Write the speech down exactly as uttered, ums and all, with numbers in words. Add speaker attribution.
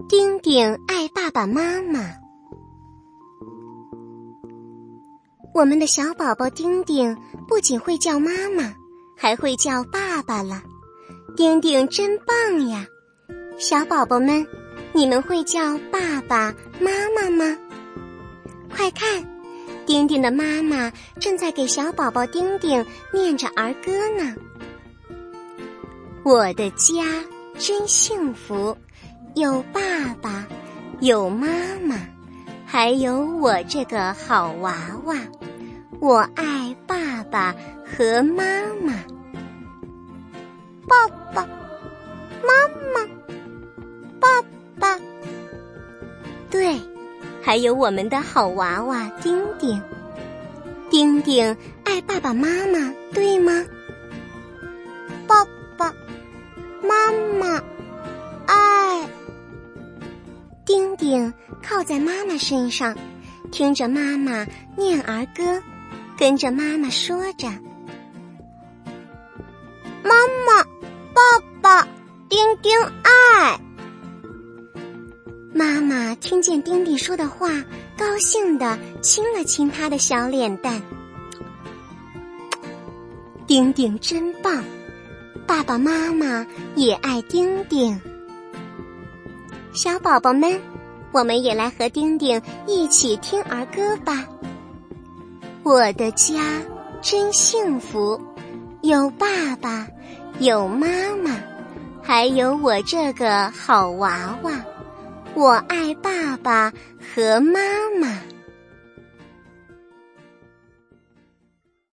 Speaker 1: 丁丁爱爸爸妈妈。我们的小宝宝丁丁不仅会叫妈妈，还会叫爸爸了。丁丁真棒呀！小宝宝们，你们会叫爸爸妈妈吗？快看，丁丁的妈妈正在给小宝宝丁丁念着儿歌呢。我的家真幸福，有爸爸，有妈妈，还有我这个好娃娃。我爱爸爸和妈妈。
Speaker 2: 爸爸妈妈爸爸，
Speaker 1: 对，还有我们的好娃娃丁丁。丁丁爱爸爸妈妈，对吗？
Speaker 2: 爸爸妈妈爱。
Speaker 1: 丁丁靠在妈妈身上，听着妈妈念儿歌，跟着妈妈说着：
Speaker 2: 妈妈爸爸丁丁爱。
Speaker 1: 妈妈听见丁丁说的话，高兴地亲了亲他的小脸蛋。丁丁真棒，爸爸妈妈也爱丁丁。小宝宝们，我们也来和丁丁一起听儿歌吧。我的家真幸福，有爸爸，有妈妈，还有我这个好娃娃。我爱爸爸和妈妈。